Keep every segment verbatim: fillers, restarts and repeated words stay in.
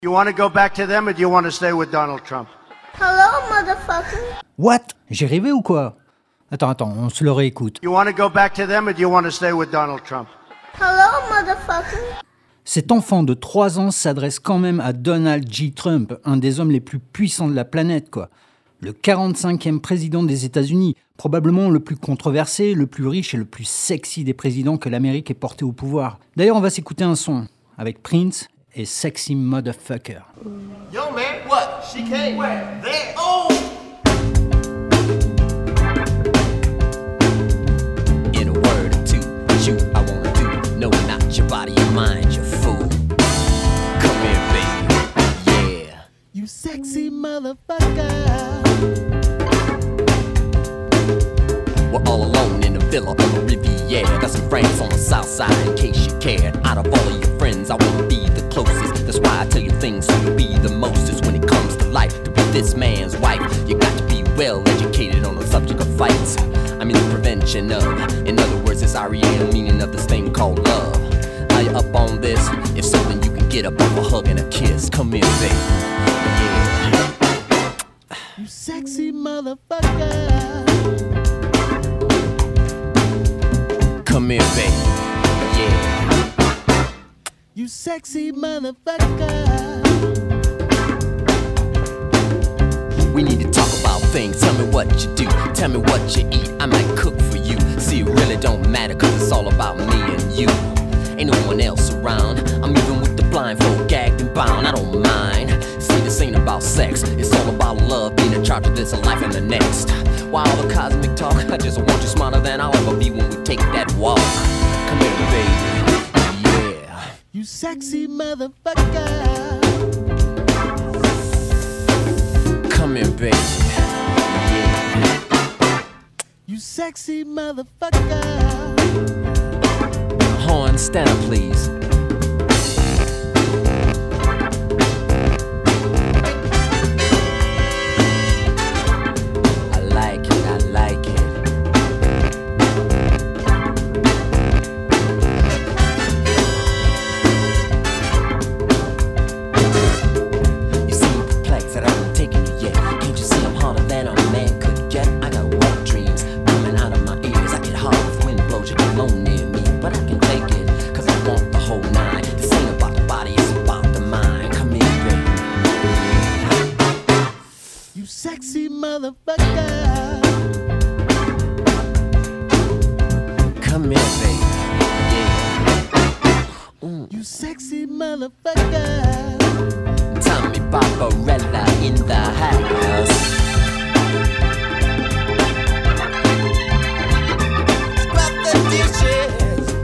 You want to go back to them or do you want to stay with Donald Trump? Hello, motherfucker. What? J'ai rêvé ou quoi? Attends, attends, on se le réécoute. You want to go back to them or do you want to stay with Donald Trump? Hello, motherfucker. Cet enfant de trois ans s'adresse quand même à Donald J. Trump, un des hommes les plus puissants de la planète, quoi. Le quarante-cinquième président des États-Unis, probablement le plus controversé, le plus riche et le plus sexy des présidents que l'Amérique ait porté au pouvoir. D'ailleurs, on va s'écouter un son avec Prince et Sexy Motherfucker. Yo, man, what? She came. Where? There. Oh! In a word or two, shoot, I wanna do. No, not your body, your mind, you fool. Come here, baby. Yeah. You sexy motherfucker. We're all alone in a villa on the Riviera. Got some friends on the south side in case you cared. Out of all of your friends, I wanna be the closest. That's why I tell you things so you'll be the mostest. When it comes to life, to be this man's wife, you got to be well educated on the subject of fights. I mean the prevention of. In other words, it's R E A, the meaning of this thing called love. Are you up on this? If so, then you can get up off a hug and a kiss. Come here, baby. Yeah. You sexy motherfucker. Come here, baby. Yeah. You sexy motherfucker. We need to talk about things. Tell me what you do. Tell me what you eat. I might cook for you. See, it really don't matter, cause it's all about me and you. Ain't no one else around. I'm even with the blindfold, gagged and bound. I don't mind. See, this ain't about sex. It's all about love, being in charge of this and life and the next. While all the cosmic talk, I just want you smarter than I'll ever be when we take that walk. Come here, baby. Yeah. You sexy motherfucker. Come here, baby. Yeah. You sexy motherfucker. Horn, stand up, please. I like it, I like it. You seem perplexed that I haven't taken you yet. Can't you see I'm harder than a man could get? I got wet dreams coming out of my ears. I get hard if wind blows you alone near me. But I can take it, cause I want the whole nine. This ain't about the body, it's about the mind. Come here, baby. You sexy motherfucker. Come here, baby. Yeah. Mm. You sexy motherfucker. Tommy Barbarella in the house. Scrub the dishes.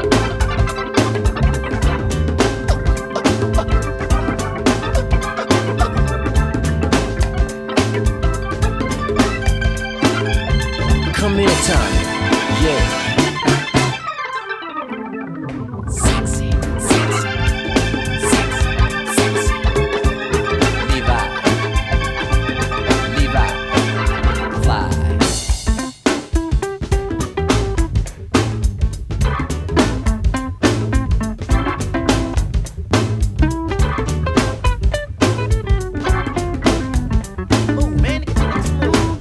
Come here, Tommy. Yeah. Sexy, sexy, sexy, sexy. Levi, Levi, fly. Oh man, it gets explosive.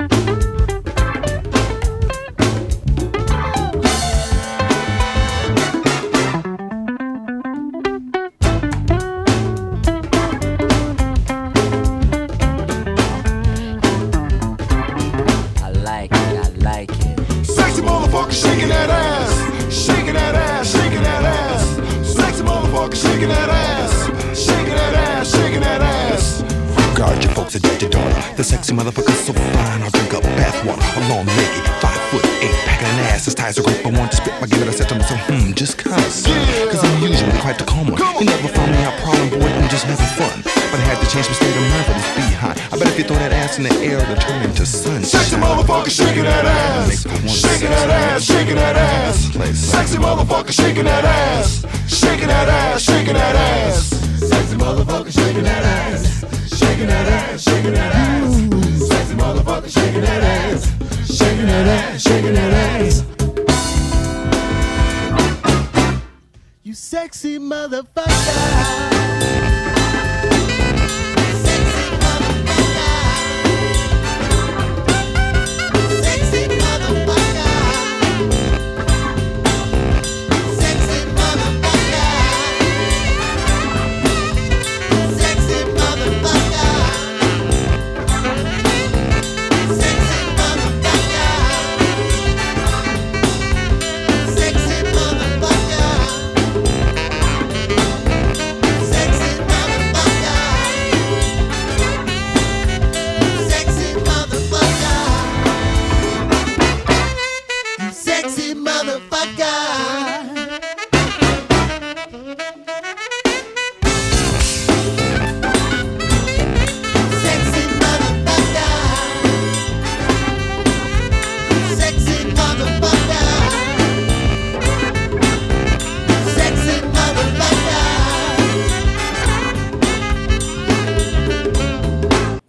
I like it, I like it. Sexy motherfucker shaking that ass, shaking that ass, shaking that ass. Sexy motherfucker shaking that ass, shaking that ass, shaking that ass. Guard your folks, adopt your daughter. The sexy motherfucker's so fine, I'll drink up bath water. A long legged, five foot eight, packing an ass as tight as a grape. I want to spit, I give it a set to myself, hmm, just cause. Cause I'm usually quite the calm one. You never found me out prowling, boy, I'm just having fun. But I had to change my state of mind for this behind. I bet if you throw that ass in the air, it'll turn into sunshine. Sexy motherfucker shaking that ass, shaking that ass, shaking that ass. Sexy motherfucker shaking that ass, shaking that ass, shaking that ass. Sexy motherfucker shaking that ass, shaking that ass, shaking that ass. Sexy motherfucker shaking that ass, shaking that ass, shaking that ass. You sexy motherfucker.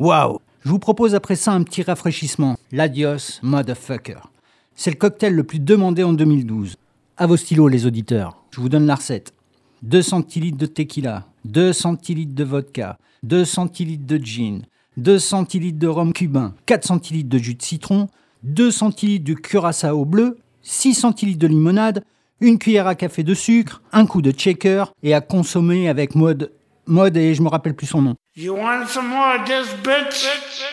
Waouh! Je vous propose après ça un petit rafraîchissement. L'Adios Motherfucker. C'est le cocktail le plus demandé en deux mille douze. À vos stylos, les auditeurs. Je vous donne la recette. deux centilitres de tequila, deux centilitres de vodka, deux centilitres de gin, deux centilitres de rhum cubain, quatre centilitres de jus de citron, deux centilitres de curaçao bleu, six centilitres de limonade, une cuillère à café de sucre, un coup de shaker et à consommer avec mode, mode et je me rappelle plus son nom. You want some more of this, bitch?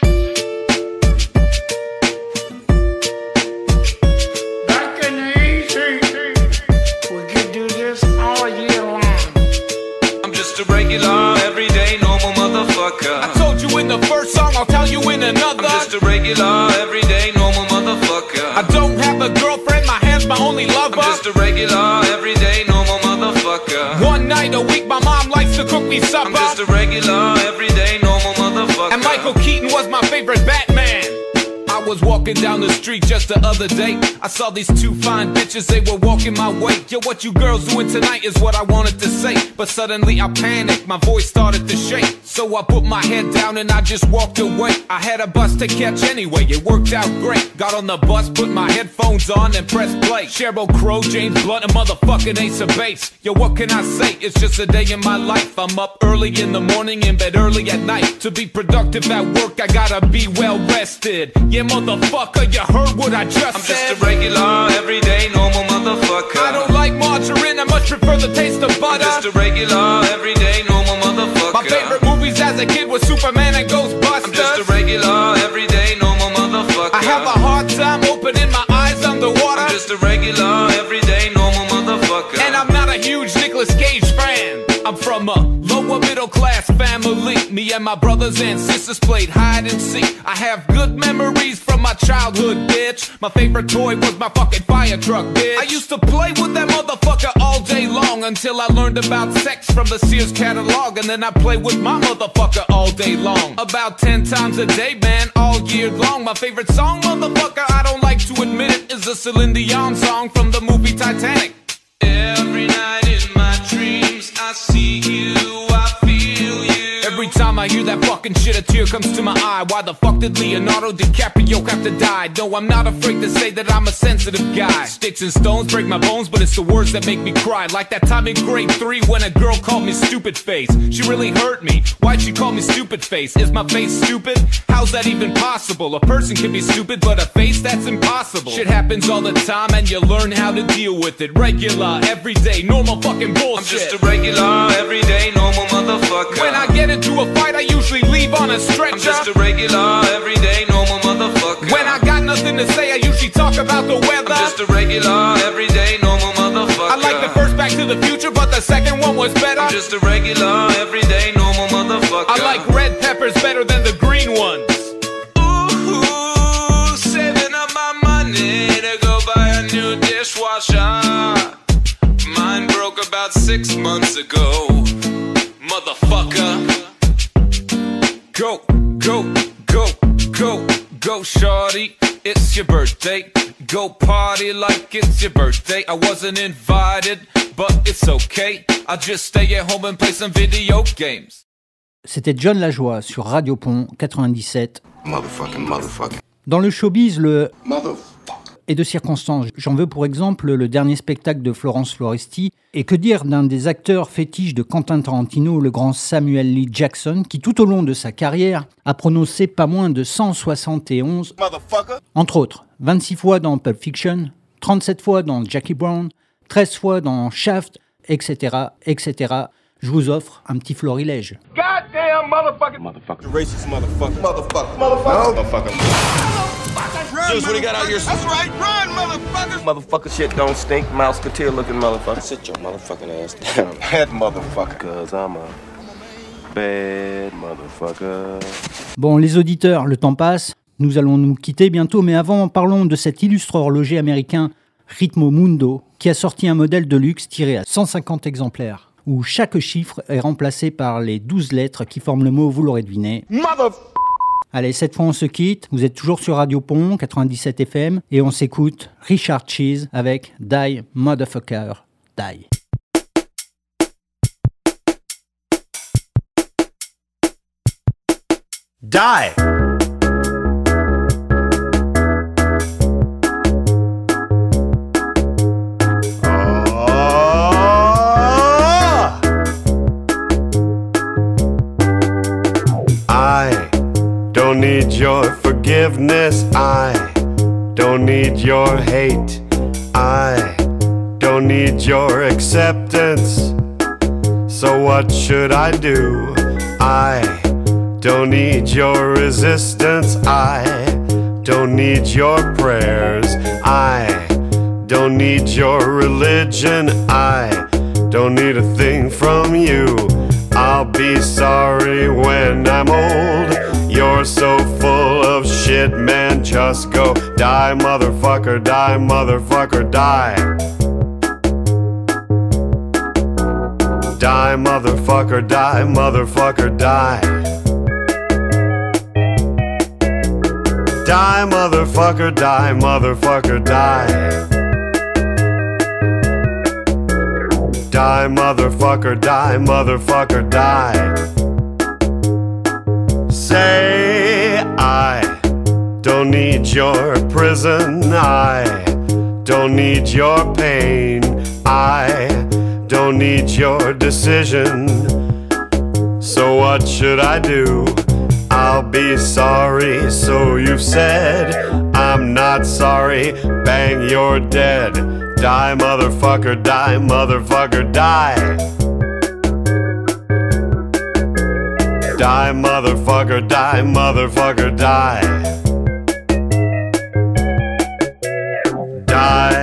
Back in the easy, we could do this all year long. I'm just a regular, everyday, normal motherfucker. I told you in the first song, I'll tell you in another. I'm just a regular, everyday, normal motherfucker. I don't have a girlfriend, my hand's my only lover. I'm just a regular, everyday, normal motherfucker. One night a week, my mom likes to cook me supper. I'm just a regular, everyday, normal motherfucker. And Michael Keaton was my favorite Batman. I was walking down the street just the other day. I saw these two fine bitches, they were walking my way. Yo, what you girls doing tonight is what I wanted to say. But suddenly I panicked, my voice started to shake. So I put my head down and I just walked away. I had a bus to catch anyway, it worked out great. Got on the bus, put my headphones on and pressed play. Sheryl Crow, James Blunt, a motherfucking Ace of Base. Yo, what can I say? It's just a day in my life. I'm up early in the morning, in bed early at night. To be productive at work, I gotta be well rested. Yeah, motherfucker, you heard what I just I'm said. I'm just a regular, everyday, normal motherfucker. I don't like margarine, I much prefer the taste of butter. I'm just a regular, everyday, normal motherfucker. My favorite movies as a kid was Superman and Ghostbusters. I'm just a regular, everyday, normal motherfucker. I have a hard time opening my eyes underwater. I'm just a regular, everyday, normal motherfucker. And I'm not a huge Nicolas Cage fan. I'm from a lower middle class family. Me and my brothers and sisters played hide and seek. I have good memories from my childhood, bitch. My favorite toy was my fucking fire truck, bitch. I used to play with that motherfucker all day long until I learned about sex from the Sears catalog. And then I played with my motherfucker all day long. About ten times a day, man, all year long. My favorite song, motherfucker, I don't like to admit it, is a Celine Dion song from the movie Titanic. Every night in my dreams I see you, I feel you. Every time I hear that fucking shit, a tear comes to my eye. Why the fuck did Leonardo DiCaprio have to die? No, I'm not afraid to say that I'm a sensitive guy. Sticks and stones break my bones, but it's the words that make me cry. Like that time in grade three when a girl called me stupid face. She really hurt me. Why'd she call me stupid face? Is my face stupid? How's that even possible? A person can be stupid, but a face, that's impossible. Shit happens all the time and you learn how to deal with it. Regular, everyday, normal fucking bullshit. I'm just a regular, everyday, normal motherfucker. When I get into a fight, I usually leave on a stretcher. I'm just a regular, everyday, normal motherfucker. When I got nothing to say, I usually talk about the weather. I'm just a regular, everyday, normal motherfucker. I like the first Back to the Future, but the second one was better. I'm just a regular, everyday, normal motherfucker. I like red peppers better than the green ones. Ooh, saving up my money to go buy a new dishwasher. Mine broke about six months ago. Motherfucker. Go, go, go, go, go, shorty. It's your birthday. Go party like it's your birthday. I wasn't invited, but it's okay. I'll just stay at home and play some video games. C'était John Lajoie sur Radio Pont quatre-vingt-dix-sept. Motherfucking, motherfucking. Dans le showbiz, le Motherfucker. et de circonstances. J'en veux pour exemple le dernier spectacle de Florence Foresti. Et que dire d'un des acteurs fétiches de Quentin Tarantino, le grand Samuel L. Jackson, qui tout au long de sa carrière a prononcé pas moins de cent soixante et onze, entre autres, vingt-six fois dans Pulp Fiction, trente-sept fois dans Jackie Brown, treize fois dans Shaft, et cetera, et cetera. Je vous offre un petit florilège. Goddamn motherfucker. Motherfucker. Racist motherfucker. Motherfucker. Motherfucker. Motherfucker. Zeus, what do you got out here? That's right, run, motherfucker. Motherfucker shit don't stink. Mouseketeer looking motherfucker. Sit your motherfucking ass down. Bad motherfucker. Cause I'm a bad motherfucker. Bon, les auditeurs, le temps passe. Nous allons nous quitter bientôt, mais avant, parlons de cet illustre horloger américain Ritmo Mundo, qui a sorti un modèle de luxe tiré à cent cinquante exemplaires, où chaque chiffre est remplacé par les douze lettres qui forment le mot, vous l'aurez deviné. Mother... Allez, cette fois on se quitte, vous êtes toujours sur Radio Pont, quatre-vingt-dix-sept F M, et on s'écoute Richard Cheese avec Die Motherfucker Die. Die! I don't need your forgiveness. I don't need your hate. I don't need your acceptance. So what should I do? I don't need your resistance. I don't need your prayers. I don't need your religion. I don't need a thing from you. I'll be sorry when I'm old. You're so full of shit, man. Just go die, motherfucker, die, motherfucker, die. Die, motherfucker, die, motherfucker, die. Die, motherfucker, die, motherfucker, die. Die, motherfucker, die, motherfucker, die. Say I don't need your prison. I don't need your pain. I don't need your decision. So what should I do? I'll be sorry, so you've said. I'm not sorry, bang, you're dead. Die, motherfucker, die, motherfucker, die. Die, motherfucker, die, motherfucker, die. Die.